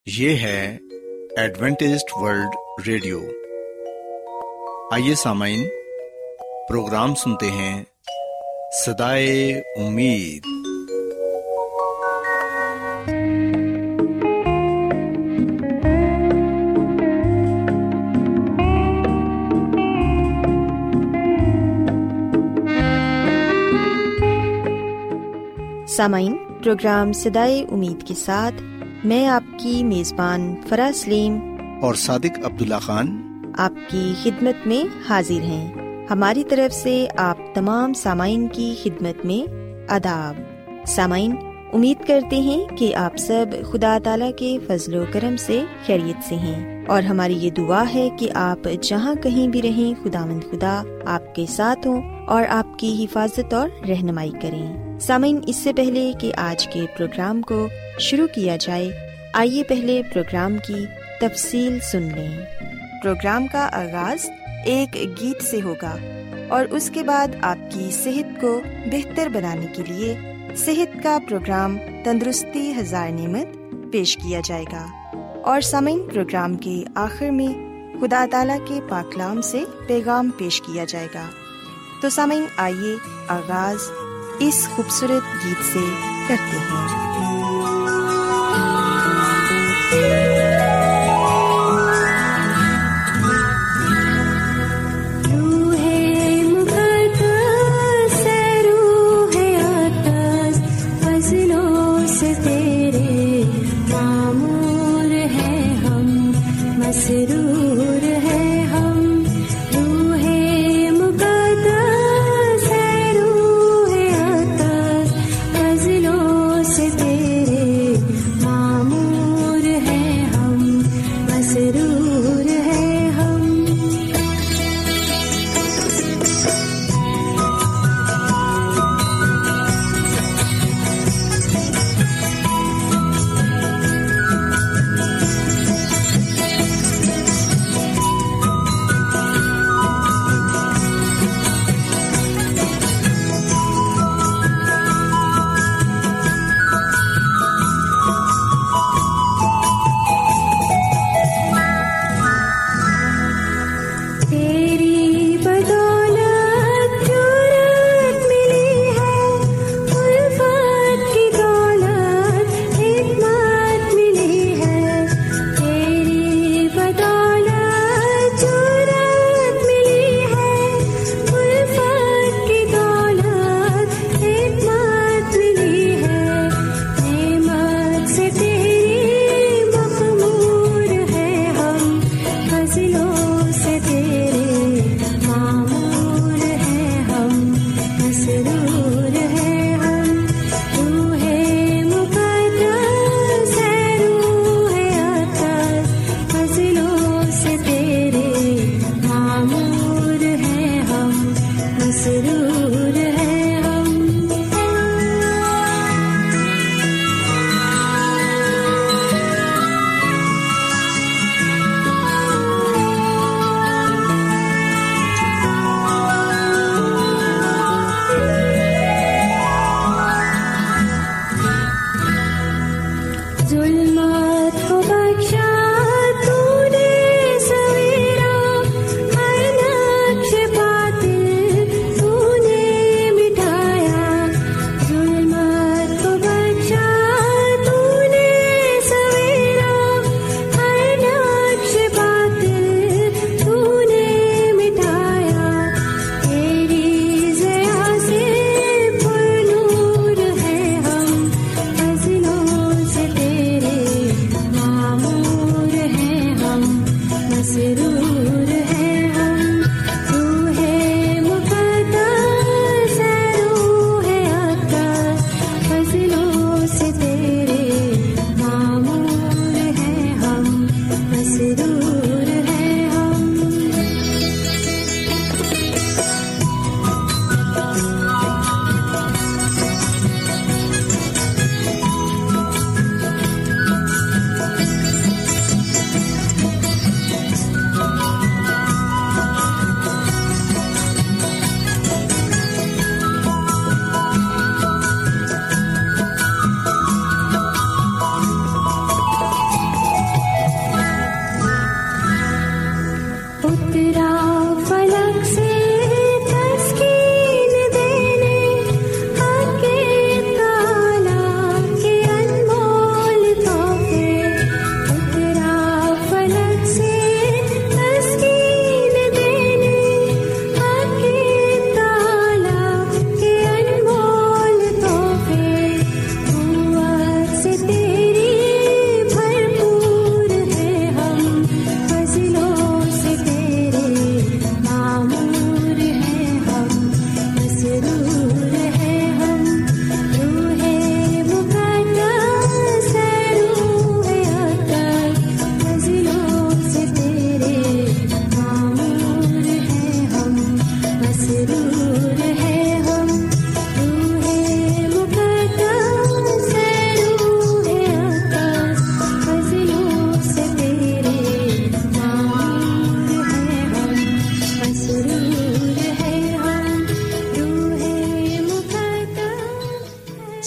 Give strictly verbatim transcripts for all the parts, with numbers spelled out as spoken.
یہ ہے Adventist World radio. آئیے سامعین، پروگرام سنتے ہیں صدائے امید۔ سامعین، پروگرام صدائے امید کے ساتھ میں آپ کی میزبان فرا سلیم اور صادق عبداللہ خان آپ کی خدمت میں حاضر ہیں۔ ہماری طرف سے آپ تمام سامعین کی خدمت میں آداب۔ سامعین، امید کرتے ہیں کہ آپ سب خدا تعالیٰ کے فضل و کرم سے خیریت سے ہیں، اور ہماری یہ دعا ہے کہ آپ جہاں کہیں بھی رہیں خداوند خدا آپ کے ساتھ ہوں اور آپ کی حفاظت اور رہنمائی کریں۔ سامعین، اس سے پہلے کہ آج کے پروگرام کو شروع کیا جائے، آئیے پہلے پروگرام کی تفصیل سن لیں۔ پروگرام کا آغاز ایک گیت سے ہوگا اور اس کے بعد آپ کی صحت کو بہتر بنانے کے لیے صحت کا پروگرام تندرستی ہزار نعمت پیش کیا جائے گا، اور سامعین پروگرام کے آخر میں خدا تعالیٰ کے پاک کلام سے پیغام پیش کیا جائے گا۔ تو سامعین، آئیے آغاز اس خوبصورت گیت سے کرتے ہیں۔ مسرور ہے ہم، روح مقدس ہے، روح عطاس فضلوں سے تیرے معمور ہے ہم، مسرور ہے ہم۔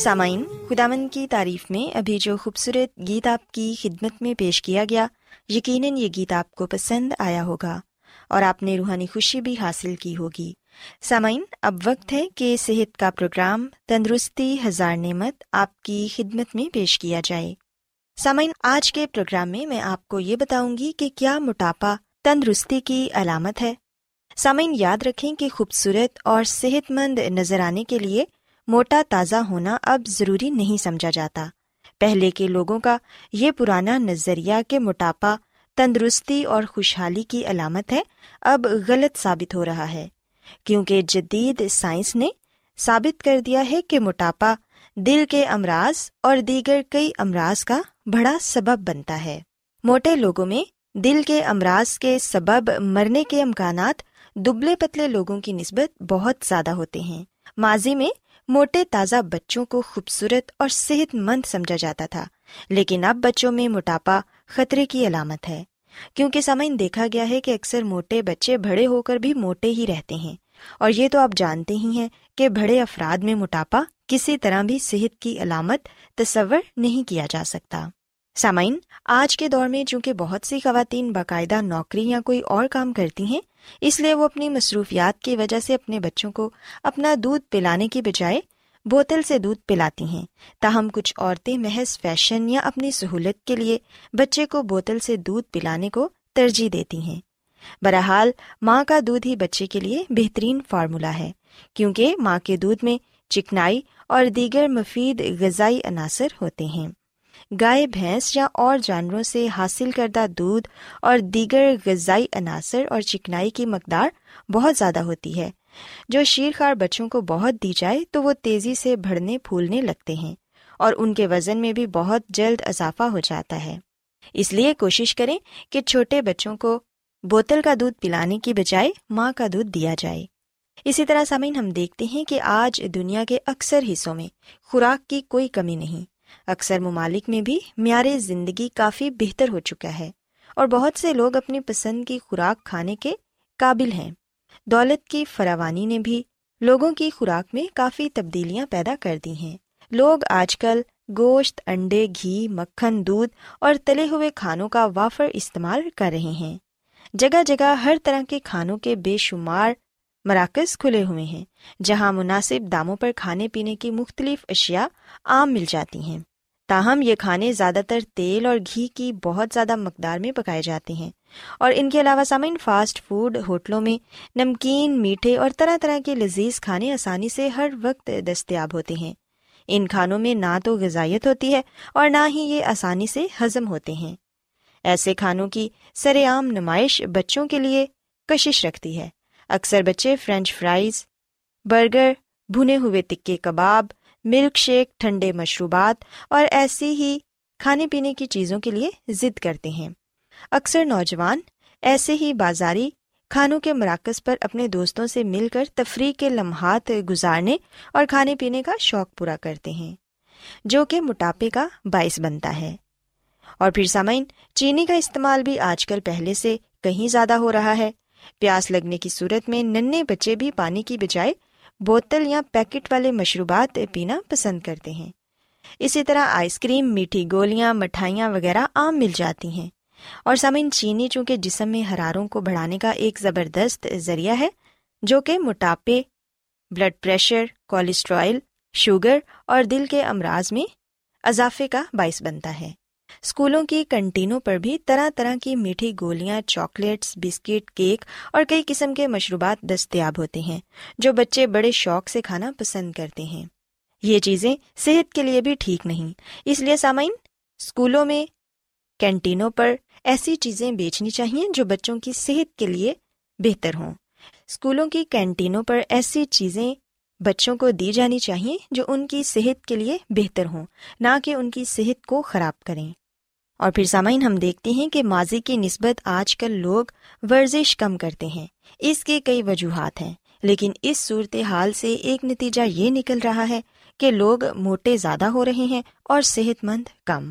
سامعین، خداوند کی تعریف میں ابھی جو خوبصورت گیت آپ کی خدمت میں پیش کیا گیا، یقیناً یہ گیت آپ کو پسند آیا ہوگا اور آپ نے روحانی خوشی بھی حاصل کی ہوگی۔ سامعین، اب وقت ہے کہ صحت کا پروگرام تندرستی ہزار نعمت آپ کی خدمت میں پیش کیا جائے۔ سامعین، آج کے پروگرام میں میں آپ کو یہ بتاؤں گی کہ کیا موٹاپا تندرستی کی علامت ہے۔ سامعین، یاد رکھیں کہ خوبصورت اور صحت مند نظر آنے کے لیے موٹا تازہ ہونا اب ضروری نہیں سمجھا جاتا۔ پہلے کے لوگوں کا یہ پرانا نظریہ کہ موٹاپا تندرستی اور خوشحالی کی علامت ہے اب غلط ثابت ہو رہا ہے، کیونکہ جدید سائنس نے ثابت کر دیا ہے کہ موٹاپا دل کے امراض اور دیگر کئی امراض کا بڑا سبب بنتا ہے۔ موٹے لوگوں میں دل کے امراض کے سبب مرنے کے امکانات دبلے پتلے لوگوں کی نسبت بہت زیادہ ہوتے ہیں۔ ماضی میں موٹے تازہ بچوں کو خوبصورت اور صحت مند سمجھا جاتا تھا، لیکن اب بچوں میں موٹاپا خطرے کی علامت ہے، کیونکہ سامعین دیکھا گیا ہے کہ اکثر موٹے بچے بڑے ہو کر بھی موٹے ہی رہتے ہیں، اور یہ تو آپ جانتے ہی ہیں کہ بڑے افراد میں موٹاپا کسی طرح بھی صحت کی علامت تصور نہیں کیا جا سکتا۔ سامعین، آج کے دور میں چونکہ بہت سی خواتین باقاعدہ نوکری یا کوئی اور کام کرتی ہیں، اس لیے وہ اپنی مصروفیات کی وجہ سے اپنے بچوں کو اپنا دودھ پلانے کی بجائے بوتل سے دودھ پلاتی ہیں۔ تاہم کچھ عورتیں محض فیشن یا اپنی سہولت کے لیے بچے کو بوتل سے دودھ پلانے کو ترجیح دیتی ہیں۔ بہرحال ماں کا دودھ ہی بچے کے لیے بہترین فارمولا ہے، کیونکہ ماں کے دودھ میں چکنائی اور دیگر مفید غذائی عناصر ہوتے ہیں۔ گائے، بھینس یا اور جانوروں سے حاصل کردہ دودھ اور دیگر غذائی عناصر اور چکنائی کی مقدار بہت زیادہ ہوتی ہے۔ جو شیرخوار بچوں کو بہت دی جائے تو وہ تیزی سے بڑھنے پھولنے لگتے ہیں اور ان کے وزن میں بھی بہت جلد اضافہ ہو جاتا ہے۔ اس لیے کوشش کریں کہ چھوٹے بچوں کو بوتل کا دودھ پلانے کی بجائے ماں کا دودھ دیا جائے۔ اسی طرح سامعین، ہم دیکھتے ہیں کہ آج دنیا کے اکثر حصوں میں خوراک کی کوئی کمی نہیں۔ اکثر ممالک میں بھی معیار زندگی کافی بہتر ہو چکا ہے اور بہت سے لوگ اپنی پسند کی خوراک کھانے کے قابل ہیں۔ دولت کی فراوانی نے بھی لوگوں کی خوراک میں کافی تبدیلیاں پیدا کر دی ہیں۔ لوگ آج کل گوشت، انڈے، گھی، مکھن، دودھ اور تلے ہوئے کھانوں کا وافر استعمال کر رہے ہیں۔ جگہ جگہ ہر طرح کے کھانوں کے بے شمار مراکز کھلے ہوئے ہیں، جہاں مناسب داموں پر کھانے پینے کی مختلف اشیاء عام مل جاتی ہیں۔ تاہم یہ کھانے زیادہ تر تیل اور گھی کی بہت زیادہ مقدار میں پکائے جاتے ہیں، اور ان کے علاوہ سامعین فاسٹ فوڈ ہوٹلوں میں نمکین، میٹھے اور طرح طرح کے لذیذ کھانے آسانی سے ہر وقت دستیاب ہوتے ہیں۔ ان کھانوں میں نہ تو غذائیت ہوتی ہے اور نہ ہی یہ آسانی سے ہضم ہوتے ہیں۔ ایسے کھانوں کی سر عام نمائش بچوں کے لیے کشش رکھتی ہے۔ اکثر بچے فرینچ فرائز، برگر، بھنے ہوئے تکے کباب، ملک شیک، ٹھنڈے مشروبات اور ایسی ہی کھانے پینے کی چیزوں کے لیے ضد کرتے ہیں۔ اکثر نوجوان ایسے ہی بازاری کھانوں کے مراکز پر اپنے دوستوں سے مل کر تفریح کے لمحات گزارنے اور کھانے پینے کا شوق پورا کرتے ہیں، جو کہ موٹاپے کا باعث بنتا ہے۔ اور پھر سامعین، چینی کا استعمال بھی آج کل پہلے سے کہیں زیادہ ہو رہا ہے۔ پیاس لگنے کی صورت میں ننھے بچے بھی پانی کی بجائے بوتل یا پیکٹ والے مشروبات پینا پسند کرتے ہیں۔ اسی طرح آئس کریم، میٹھی گولیاں، مٹھائیاں وغیرہ عام مل جاتی ہیں۔ اور سامعین، چینی چونکہ جسم میں حراروں کو بڑھانے کا ایک زبردست ذریعہ ہے، جو کہ موٹاپے، بلڈ پریشر، کولیسٹرول، شوگر اور دل کے امراض میں اضافے کا باعث بنتا ہے۔ اسکولوں کی کنٹینوں پر بھی طرح طرح کی میٹھی گولیاں، چاکلیٹس، بسکٹ، کیک اور کئی قسم کے مشروبات دستیاب ہوتے ہیں، جو بچے بڑے شوق سے کھانا پسند کرتے ہیں۔ یہ چیزیں صحت کے لیے بھی ٹھیک نہیں، اس لیے سامعین، اسکولوں میں کینٹینوں پر ایسی چیزیں بیچنی چاہیے جو بچوں کی صحت کے لیے بہتر ہوں۔ اسکولوں کی کینٹینوں پر ایسی چیزیں بچوں کو دی جانی چاہیے جو ان کی صحت کے لیے بہتر ہوں، نہ کہ ان کی صحت کو خراب کریں۔ اور پھر سامعین، ہم دیکھتے ہیں کہ ماضی کی نسبت آج کل لوگ ورزش کم کرتے ہیں۔ اس کے کئی وجوہات ہیں، لیکن اس صورتحال سے ایک نتیجہ یہ نکل رہا ہے کہ لوگ موٹے زیادہ ہو رہے ہیں اور صحت مند کم۔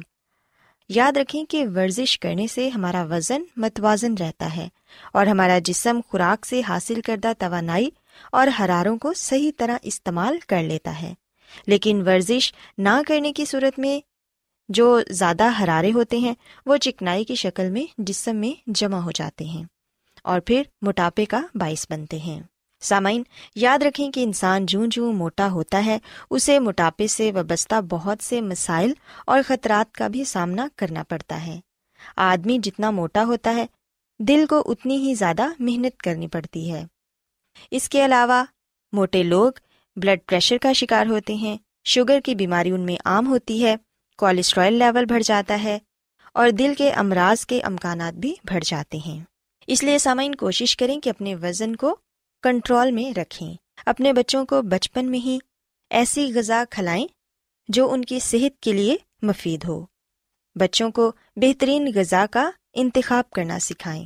یاد رکھیں کہ ورزش کرنے سے ہمارا وزن متوازن رہتا ہے اور ہمارا جسم خوراک سے حاصل کردہ توانائی اور حراروں کو صحیح طرح استعمال کر لیتا ہے۔ لیکن ورزش نہ کرنے کی صورت میں جو زیادہ حرارے ہوتے ہیں وہ چکنائی کی شکل میں جسم میں جمع ہو جاتے ہیں اور پھر موٹاپے کا باعث بنتے ہیں۔ سامعین، یاد رکھیں کہ انسان جوں جوں موٹا ہوتا ہے اسے موٹاپے سے وابستہ بہت سے مسائل اور خطرات کا بھی سامنا کرنا پڑتا ہے۔ آدمی جتنا موٹا ہوتا ہے دل کو اتنی ہی زیادہ محنت کرنی پڑتی ہے۔ اس کے علاوہ موٹے لوگ بلڈ پریشر کا شکار ہوتے ہیں، شوگر کی بیماری ان میں عام ہوتی ہے، کولیسٹرول لیول بڑھ جاتا ہے اور دل کے امراض کے امکانات بھی بڑھ جاتے ہیں۔ اس لیے سامعین، کوشش کریں کہ اپنے وزن کو کنٹرول میں رکھیں۔ اپنے بچوں کو بچپن میں ہی ایسی غذا کھلائیں جو ان کی صحت کے لیے مفید ہو۔ بچوں کو بہترین غذا کا انتخاب کرنا سکھائیں۔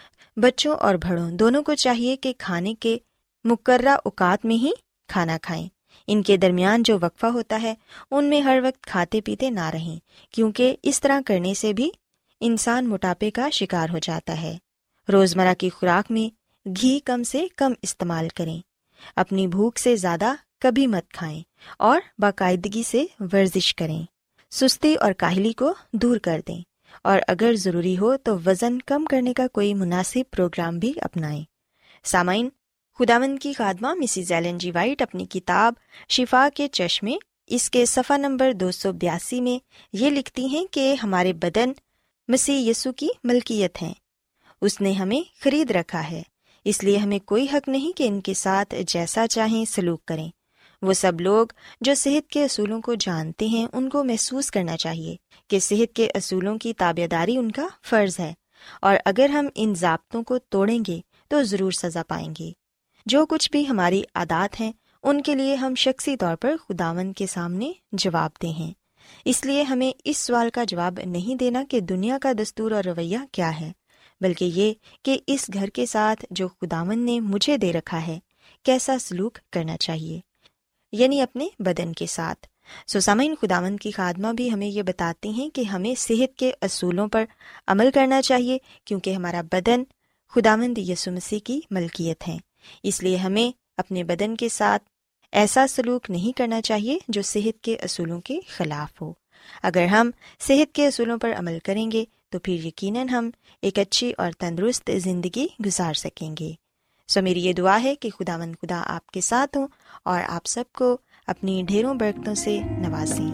بچوں اور بڑوں دونوں کو چاہیے کہ کھانے کے مقررہ اوقات میں ہی کھانا کھائیں۔ ان کے درمیان جو وقفہ ہوتا ہے ان میں ہر وقت کھاتے پیتے نہ رہیں، کیونکہ اس طرح کرنے سے بھی انسان موٹاپے کا شکار ہو جاتا ہے۔ روزمرہ کی خوراک میں گھی کم سے کم استعمال کریں، اپنی بھوک سے زیادہ کبھی مت کھائیں اور باقاعدگی سے ورزش کریں۔ سستی اور کاہلی کو دور کر دیں اور اگر ضروری ہو تو وزن کم کرنے کا کوئی مناسب پروگرام بھی اپنائیں۔ سامعین، خداوند کی خادمہ مسز ایلن جی وائٹ اپنی کتاب شفا کے چشمے اس کے صفحہ نمبر دو سو بیاسی میں یہ لکھتی ہیں کہ ہمارے بدن مسیح یسوع کی ملکیت ہیں، اس نے ہمیں خرید رکھا ہے، اس لیے ہمیں کوئی حق نہیں کہ ان کے ساتھ جیسا چاہیں سلوک کریں۔ وہ سب لوگ جو صحت کے اصولوں کو جانتے ہیں ان کو محسوس کرنا چاہیے کہ صحت کے اصولوں کی تابعداری ان کا فرض ہے، اور اگر ہم ان ضابطوں کو توڑیں گے تو ضرور سزا پائیں گے۔ جو کچھ بھی ہماری عادات ہیں ان کے لیے ہم شخصی طور پر خداوند کے سامنے جواب دہ ہیں۔ اس لیے ہمیں اس سوال کا جواب نہیں دینا کہ دنیا کا دستور اور رویہ کیا ہے، بلکہ یہ کہ اس گھر کے ساتھ جو خداوند نے مجھے دے رکھا ہے کیسا سلوک کرنا چاہیے، یعنی اپنے بدن کے ساتھ۔ سو سامعین، خداوند کی خادمہ بھی ہمیں یہ بتاتی ہیں کہ ہمیں صحت کے اصولوں پر عمل کرنا چاہیے، کیونکہ ہمارا بدن خداوند یسوع مسیح کی ملکیت ہے۔ اس لیے ہمیں اپنے بدن کے ساتھ ایسا سلوک نہیں کرنا چاہیے جو صحت کے اصولوں کے خلاف ہو۔ اگر ہم صحت کے اصولوں پر عمل کریں گے تو پھر یقیناً ہم ایک اچھی اور تندرست زندگی گزار سکیں گے۔ سو میری یہ دعا ہے کہ خداوند خدا آپ کے ساتھ ہوں اور آپ سب کو اپنی ڈھیروں برکتوں سے نوازیں۔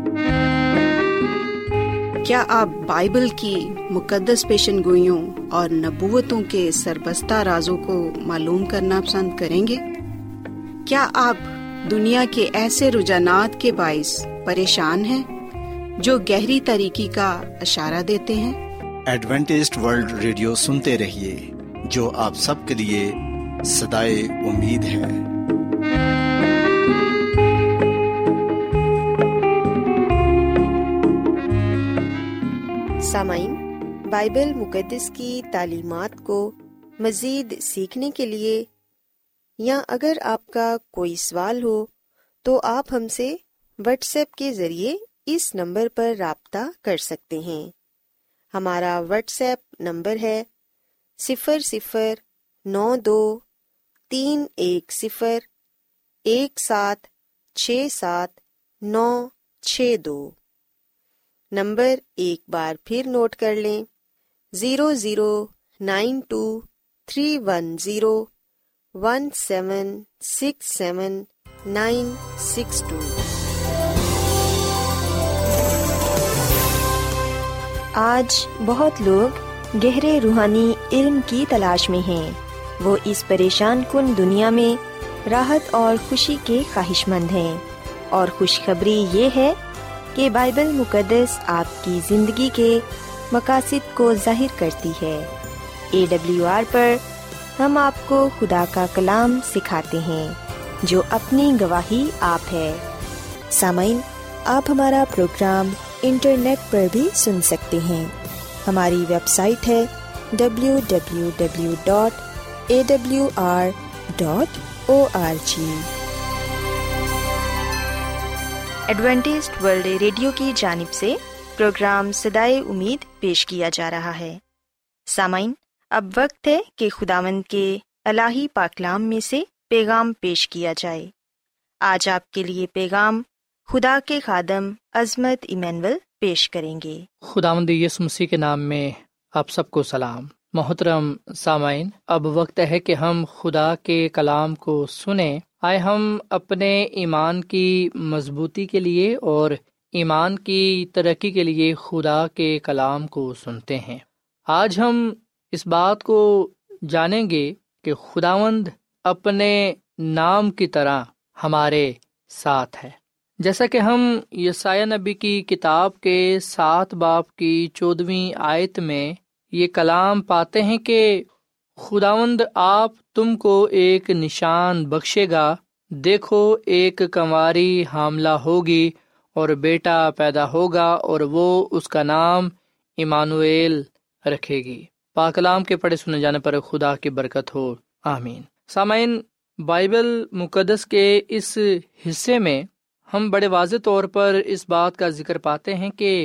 کیا آپ بائبل کی مقدس پیشن گوئیوں اور نبوتوں کے سربستہ رازوں کو معلوم کرنا پسند کریں گے؟ کیا آپ دنیا کے ایسے رجحانات کے باعث پریشان ہیں جو گہری تاریکی کا اشارہ دیتے ہیں؟ ایڈوینٹسٹ ورلڈ ریڈیو سنتے رہیے، جو آپ سب کے لیے صدائے امید ہے۔ سامعین، بائبل مقدس کی تعلیمات کو مزید سیکھنے کے لیے یا اگر آپ کا کوئی سوال ہو تو آپ ہم سے واٹس ایپ کے ذریعے اس نمبر پر رابطہ کر سکتے ہیں۔ ہمارا واٹس ایپ نمبر ہے صفر صفر نو دو تین ایک صفر ایک سات چھ سات نو چھ دو۔ نمبر ایک بار پھر نوٹ کر لیں، zero zero nine two three one zero one seven six seven nine six two. آج بہت لوگ گہرے روحانی علم کی تلاش میں ہیں۔ وہ اس پریشان کن دنیا میں راحت اور خوشی کے خواہش مند ہیں، اور خوشخبری یہ ہے کہ بائبل مقدس آپ کی زندگی کے مقاصد کو ظاہر کرتی ہے۔ اے ڈبلیو آر پر ہم آپ کو خدا کا کلام سکھاتے ہیں جو اپنی گواہی آپ ہے۔ سامعین، آپ ہمارا پروگرام انٹرنیٹ پر بھی سن سکتے ہیں۔ ہماری ویب سائٹ ہے W W W dot A W R dot O R G. Adventist World Radio کی جانب سے پروگرام صدائے امید پیش کیا جا رہا ہے۔ سامعین، اب وقت ہے کہ خداوند کے الہی پاکلام میں سے پیغام پیش کیا جائے۔ آج آپ کے لیے پیغام خدا کے خادم عظمت ایمینول پیش کریں گے۔ خداوند یسوع مسیح کے نام میں آپ سب کو سلام۔ محترم سامعین، اب وقت ہے کہ ہم خدا کے کلام کو سنیں۔ آئے ہم اپنے ایمان کی مضبوطی کے لیے اور ایمان کی ترقی کے لیے خدا کے کلام کو سنتے ہیں۔ آج ہم اس بات کو جانیں گے کہ خداوند اپنے نام کی طرح ہمارے ساتھ ہے۔ جیسا کہ ہم یسایہ نبی کی کتاب کے سات باب کی چودہویں آیت میں یہ کلام پاتے ہیں کہ خداوند آپ تم کو ایک نشان بخشے گا، دیکھو ایک کنواری حاملہ ہوگی اور بیٹا پیدا ہوگا اور وہ اس کا نام ایمانویل رکھے گی۔ پاک کلام کے پڑھے سنے جانے پر خدا کی برکت ہو، آمین۔ سامعین، بائبل مقدس کے اس حصے میں ہم بڑے واضح طور پر اس بات کا ذکر پاتے ہیں کہ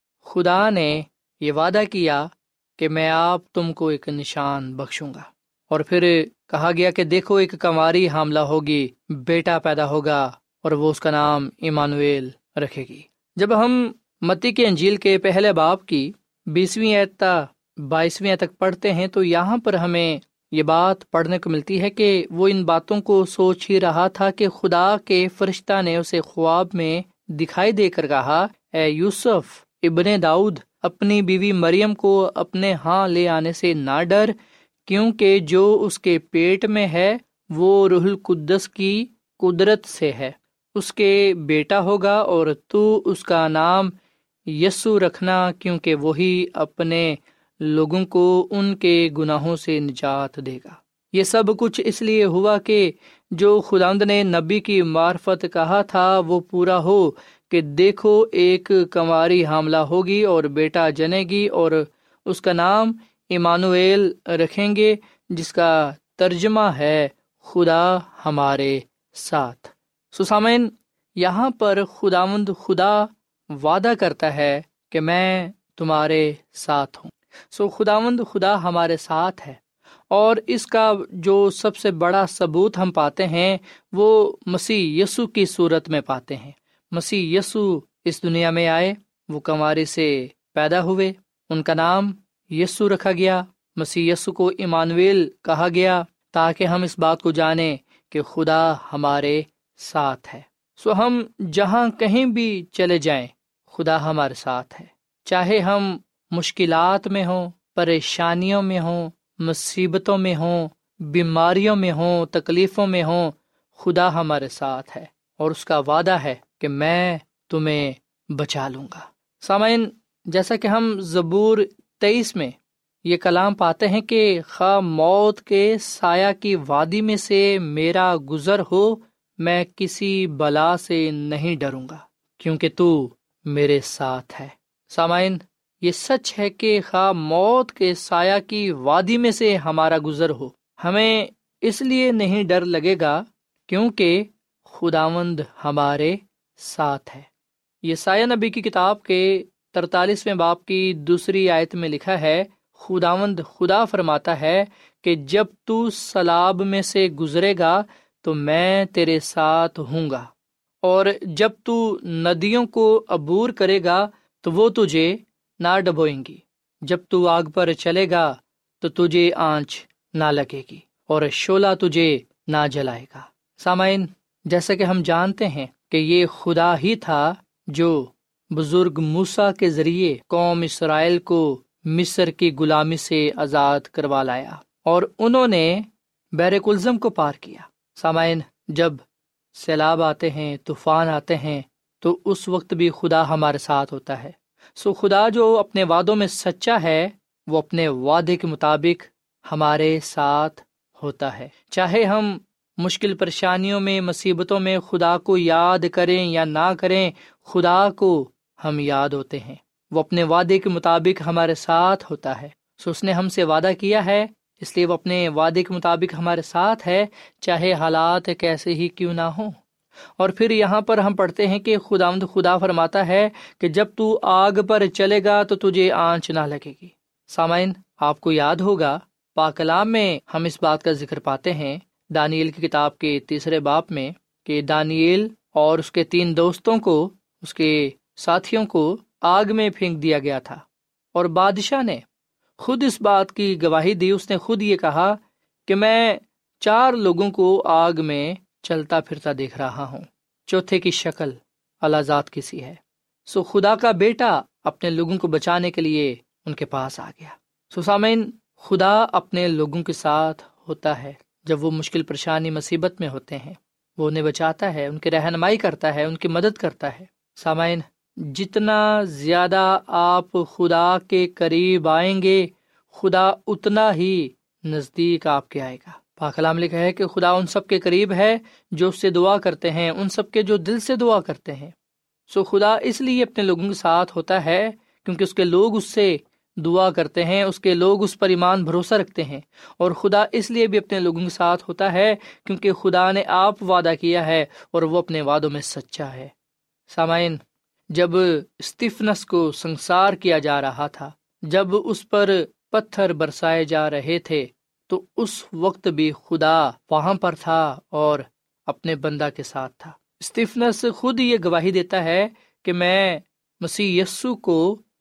خدا نے یہ وعدہ کیا کہ میں آپ تم کو ایک نشان بخشوں گا، اور پھر کہا گیا کہ دیکھو ایک کنواری حاملہ ہوگی، بیٹا پیدا ہوگا اور وہ اس کا نام ایمانویل رکھے گی۔ جب ہم متی کی انجیل کے پہلے باب کی بیسویں آیت تا بائیسویں آیت تک پڑھتے ہیں تو یہاں پر ہمیں یہ بات پڑھنے کو ملتی ہے کہ وہ ان باتوں کو سوچ ہی رہا تھا کہ خدا کے فرشتہ نے اسے خواب میں دکھائی دے کر کہا، اے یوسف ابن داؤد، اپنی بیوی مریم کو اپنے ہاں لے آنے سے نہ ڈر، کیونکہ جو اس کے پیٹ میں ہے وہ روح القدس کی قدرت سے ہے۔ اس کے بیٹا ہوگا اور تو اس کا نام یسوع رکھنا، کیونکہ وہی اپنے لوگوں کو ان کے گناہوں سے نجات دے گا۔ یہ سب کچھ اس لیے ہوا کہ جو خداوند نے نبی کی معرفت کہا تھا وہ پورا ہو، کہ دیکھو ایک کنواری حاملہ ہوگی اور بیٹا جنے گی اور اس کا نام ایمانویل رکھیں گے، جس کا ترجمہ ہے خدا ہمارے ساتھ۔ سو سامعین، یہاں پر خداوند خدا وعدہ کرتا ہے کہ میں تمہارے ساتھ ہوں۔ سو خداوند خدا ہمارے ساتھ ہے، اور اس کا جو سب سے بڑا ثبوت ہم پاتے ہیں وہ مسیح یسوع کی صورت میں پاتے ہیں۔ مسیح یسوع اس دنیا میں آئے، وہ کنواری سے پیدا ہوئے، ان کا نام یسوع رکھا گیا۔ مسیح یسوع کو ایمانویل کہا گیا تاکہ ہم اس بات کو جانیں کہ خدا ہمارے ساتھ ہے۔ سو ہم جہاں کہیں بھی چلے جائیں خدا ہمارے ساتھ ہے، چاہے ہم مشکلات میں ہوں، پریشانیوں میں ہوں، مصیبتوں میں ہوں، بیماریوں میں ہوں، تکلیفوں میں ہوں، خدا ہمارے ساتھ ہے، اور اس کا وعدہ ہے کہ میں تمہیں بچا لوں گا۔ سامعین، جیسا کہ ہم زبور تیئیس میں یہ کلام پاتے ہیں کہ خواہ موت کے سایہ کی وادی میں سے میرا گزر ہو، میں کسی بلا سے نہیں ڈروں گا، کیونکہ تو میرے ساتھ ہے۔ سامعین، یہ سچ ہے کہ خواہ موت کے سایہ کی وادی میں سے ہمارا گزر ہو، ہمیں اس لیے نہیں ڈر لگے گا کیونکہ خداوند ہمارے ساتھ ہے۔ یسایہ نبی کی کتاب کے ترتالیسویں باب کی دوسری آیت میں لکھا ہے، خداوند خدا فرماتا ہے کہ جب تو سلاب میں سے گزرے گا تو میں تیرے ساتھ ہوں گا، اور جب تو ندیوں کو عبور کرے گا تو وہ تجھے نہ ڈبوئیں گی، جب تو آگ پر چلے گا تو تجھے آنچ نہ لگے گی، اور شعلہ تجھے نہ جلائے گا۔ سامعین، جیسا کہ ہم جانتے ہیں کہ یہ خدا ہی تھا جو بزرگ موسیٰ کے ذریعے قوم اسرائیل کو مصر کی غلامی سے آزاد کروا لایا، اور انہوں نے بحر کلزم کو پار کیا۔ سامعین، جب سیلاب آتے ہیں، طوفان آتے ہیں، تو اس وقت بھی خدا ہمارے ساتھ ہوتا ہے۔ سو خدا جو اپنے وعدوں میں سچا ہے، وہ اپنے وعدے کے مطابق ہمارے ساتھ ہوتا ہے، چاہے ہم مشکل پریشانیوں میں، مصیبتوں میں خدا کو یاد کریں یا نہ کریں، خدا کو ہم یاد ہوتے ہیں، وہ اپنے وعدے کے مطابق ہمارے ساتھ ہوتا ہے۔ سو اس نے ہم سے وعدہ کیا ہے، اس لیے وہ اپنے وعدے کے مطابق ہمارے ساتھ ہے، چاہے حالات کیسے ہی کیوں نہ ہوں۔ اور پھر یہاں پر ہم پڑھتے ہیں کہ خداوند خدا فرماتا ہے کہ جب تو آگ پر چلے گا تو تجھے آنچ نہ لگے گی۔ سامعین، آپ کو یاد ہوگا پاک کلام میں ہم اس بات کا ذکر پاتے ہیں، دانیل کی کتاب کے تیسرے باب میں، کہ دانیال اور اس کے تین دوستوں کو، اس کے ساتھیوں کو آگ میں پھینک دیا گیا تھا، اور بادشاہ نے خود اس بات کی گواہی دی۔ اس نے خود یہ کہا کہ میں چار لوگوں کو آگ میں چلتا پھرتا دیکھ رہا ہوں، چوتھے کی شکل اعلیٰ ذات کی سی ہے۔ سو خدا کا بیٹا اپنے لوگوں کو بچانے کے لیے ان کے پاس آ گیا۔ سو سامعین، خدا اپنے لوگوں کے ساتھ ہوتا ہے جب وہ مشکل پریشانی مصیبت میں ہوتے ہیں، وہ انہیں بچاتا ہے، ان کی رہنمائی کرتا ہے، ان کی مدد کرتا ہے۔ سامعین، جتنا زیادہ آپ خدا کے قریب آئیں گے، خدا اتنا ہی نزدیک آپ کے آئے گا۔ پاک کلام لکھا ہے کہ خدا ان سب کے قریب ہے جو اس سے دعا کرتے ہیں، ان سب کے جو دل سے دعا کرتے ہیں۔ سو خدا اس لیے اپنے لوگوں کے ساتھ ہوتا ہے کیونکہ اس کے لوگ اس سے دعا کرتے ہیں، اس کے لوگ اس پر ایمان بھروسہ رکھتے ہیں، اور خدا اس لیے بھی اپنے لوگوں کے ساتھ ہوتا ہے کیونکہ خدا نے آپ وعدہ کیا ہے اور وہ اپنے وعدوں میں سچا ہے۔ سامعین، جب استفنس کو سنسار کیا جا رہا تھا، جب اس پر پتھر برسائے جا رہے تھے، تو اس وقت بھی خدا وہاں پر تھا اور اپنے بندہ کے ساتھ تھا۔ استفنس خود یہ گواہی دیتا ہے کہ میں مسیح یسوع کو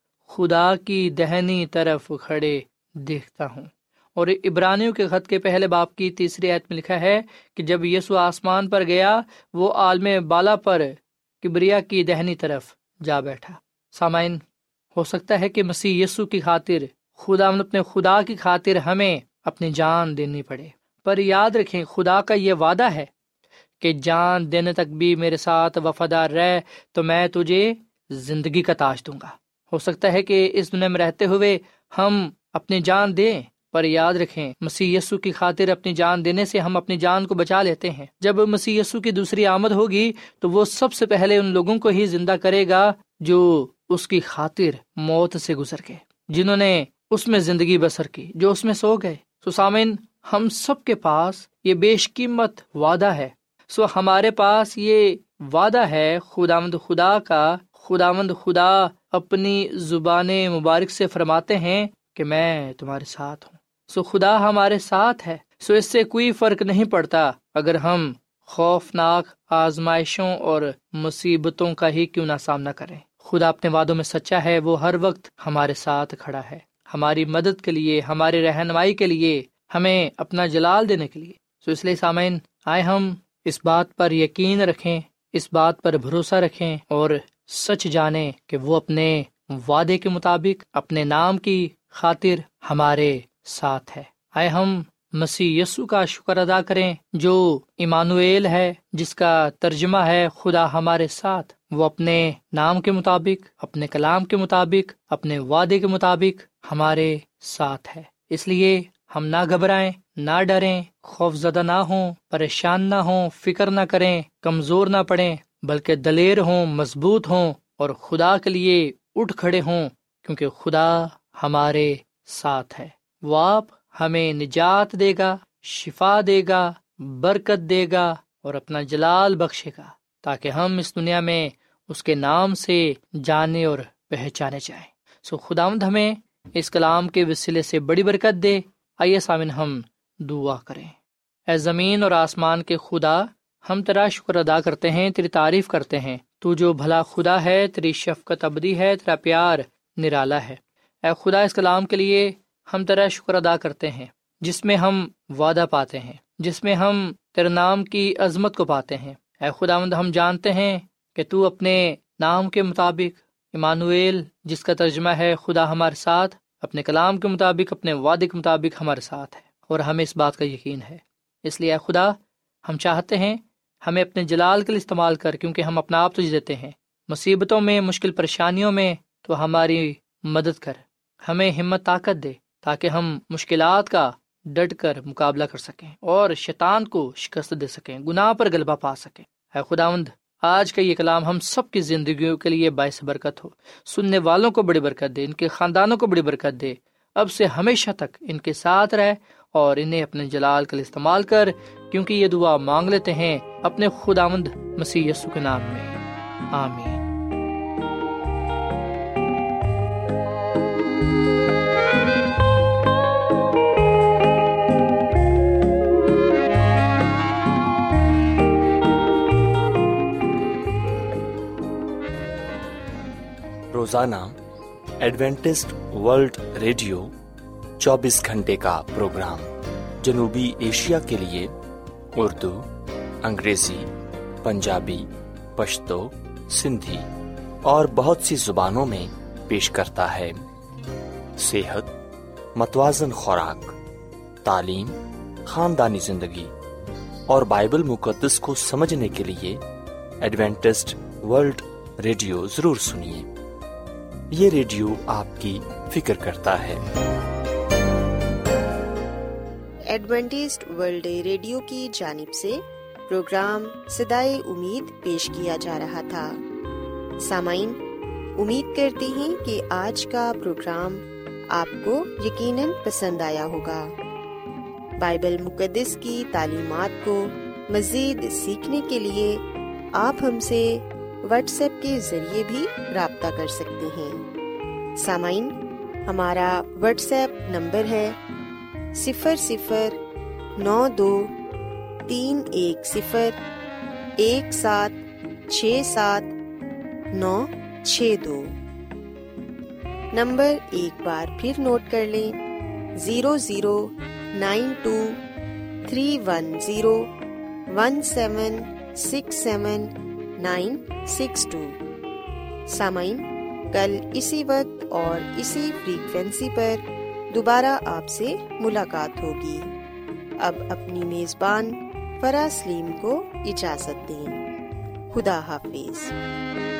خدا کی دہنی طرف کھڑے دیکھتا ہوں، اور عبرانیوں کے خط کے پہلے باب کی تیسری آیت میں لکھا ہے کہ جب یسوع آسمان پر گیا، وہ عالم بالا پر کبریا کی دہنی طرف جا بیٹھا۔ سامعین، ہو سکتا ہے کہ مسیح یسوع کی خاطر، خدا اپنے خدا کی خاطر ہمیں اپنی جان دینی پڑے، پر یاد رکھیں خدا کا یہ وعدہ ہے کہ جان دینے تک بھی میرے ساتھ وفادار رہ تو میں تجھے زندگی کا تاج دوں گا۔ ہو سکتا ہے کہ اس دنیا میں رہتے ہوئے ہم اپنی جان دیں، پر یاد رکھیں مسیح یسوع کی خاطر اپنی جان دینے سے ہم اپنی جان کو بچا لیتے ہیں۔ جب مسیح یسوع کی دوسری آمد ہوگی تو وہ سب سے پہلے ان لوگوں کو ہی زندہ کرے گا جو اس کی خاطر موت سے گزر گئے، جنہوں نے اس میں زندگی بسر کی، جو اس میں سو گئے۔ سو سامن، ہم سب کے پاس یہ بیش قیمت وعدہ ہے۔ سو ہمارے پاس یہ وعدہ ہے خداوند خدا کا۔ خداوند خدا اپنی زبان مبارک سے فرماتے ہیں کہ میں تمہارے ساتھ ہوں۔ سو خدا ہمارے ساتھ ہے۔ سو اس سے کوئی فرق نہیں پڑتا اگر ہم خوفناک آزمائشوں اور مصیبتوں کا ہی کیوں نہ سامنا کریں۔ خدا اپنے وعدوں میں سچا ہے، وہ ہر وقت ہمارے ساتھ کھڑا ہے، ہماری مدد کے لیے، ہماری رہنمائی کے لیے، ہمیں اپنا جلال دینے کے لیے۔ سو اس لیے سامعین، آئے ہم اس بات پر یقین رکھیں، اس بات پر بھروسہ رکھیں اور سچ جانیں کہ وہ اپنے وعدے کے مطابق، اپنے نام کی خاطر ہمارے ساتھ ہے۔ آئے ہم مسیح یسوع کا شکر ادا کریں جو ایمانویل ہے، جس کا ترجمہ ہے خدا ہمارے ساتھ۔ وہ اپنے نام کے مطابق، اپنے کلام کے مطابق، اپنے وعدے کے مطابق ہمارے ساتھ ہے۔ اس لیے ہم نہ گھبرائیں، نہ ڈریں، خوف زدہ نہ ہوں، پریشان نہ ہوں، فکر نہ کریں، کمزور نہ پڑیں، بلکہ دلیر ہوں، مضبوط ہوں اور خدا کے لیے اٹھ کھڑے ہوں، کیونکہ خدا ہمارے ساتھ ہے۔ وہ آپ ہمیں نجات دے گا، شفا دے گا، برکت دے گا اور اپنا جلال بخشے گا، تاکہ ہم اس دنیا میں اس کے نام سے جانے اور پہچانے جائیں۔ سو خداوند ہمیں اس کلام کے وسیلے سے بڑی برکت دے۔ آئیے سامن ہم دعا کریں۔ اے زمین اور آسمان کے خدا، ہم تیرا شکر ادا کرتے ہیں، تیری تعریف کرتے ہیں۔ تو جو بھلا خدا ہے، تیری شفقت ابدی ہے، تیرا پیار نرالا ہے۔ اے خدا، اس کلام کے لیے ہم تیرا شکر ادا کرتے ہیں، جس میں ہم وعدہ پاتے ہیں، جس میں ہم تیرے نام کی عظمت کو پاتے ہیں۔ اے خداوند، ہم جانتے ہیں کہ تو اپنے نام کے مطابق، ایمانویل جس کا ترجمہ ہے خدا ہمارے ساتھ، اپنے کلام کے مطابق، اپنے وعدے کے مطابق ہمارے ساتھ ہے، اور ہمیں اس بات کا یقین ہے۔ اس لیے اے خدا، ہم چاہتے ہیں ہمیں اپنے جلال کے لیے استعمال کر، کیونکہ ہم اپنا آپ تجھے دیتے ہیں۔ مصیبتوں میں، مشکل پریشانیوں میں تو ہماری مدد کر، ہمیں ہمت طاقت دے، تاکہ ہم مشکلات کا ڈٹ کر مقابلہ کر سکیں اور شیطان کو شکست دے سکیں، گناہ پر غلبہ پا سکیں۔ اے خداوند، آج کا یہ کلام ہم سب کی زندگیوں کے لیے باعث برکت ہو، سننے والوں کو بڑی برکت دے، ان کے خاندانوں کو بڑی برکت دے، اب سے ہمیشہ تک ان کے ساتھ رہ اور انہیں اپنے جلال کے لیے استعمال کر، کیونکہ یہ دعا مانگ لیتے ہیں اپنے خداوند مسیح یسوع کے نام میں، آمین۔ روزانہ ایڈوینٹسٹ ورلڈ ریڈیو چوبیس گھنٹے کا پروگرام جنوبی ایشیا کے لیے اردو، انگریزی، پنجابی، پشتو، سندھی اور بہت سی زبانوں میں پیش کرتا ہے۔ صحت، متوازن خوراک، تعلیم، خاندانی زندگی اور بائبل مقدس کو سمجھنے کے لیے ایڈوینٹسٹ ورلڈ ریڈیو ضرور سنیے۔ یہ ریڈیو آپ کی فکر کرتا ہے۔ ایڈوینٹسٹ ورلڈ ریڈیو کی جانب سے پروگرام صدائے امید پیش کیا جا رہا تھا۔ سامعین، امید کرتے ہیں کہ آج کا پروگرام آپ کو یقیناً پسند آیا ہوگا۔ بائبل مقدس کی تعلیمات کو مزید سیکھنے کے لیے آپ ہم سے واٹس ایپ کے ذریعے بھی رابطہ کر سکتے ہیں۔ سامعین، ہمارا واٹس ایپ نمبر ہے صفر صفر نو دو تین ایک صفر ایک سات چھ سات نو چھ دو۔ نمبر ایک بار پھر نوٹ کر لیں، zero zero nine two three one zero one seven six seven nine six two. سامعین، کل اسی وقت اور اسی فریکوینسی پر دوبارہ آپ سے ملاقات ہوگی۔ اب اپنی میزبان فرا سلیم کو اجازت دیں۔ خدا حافظ۔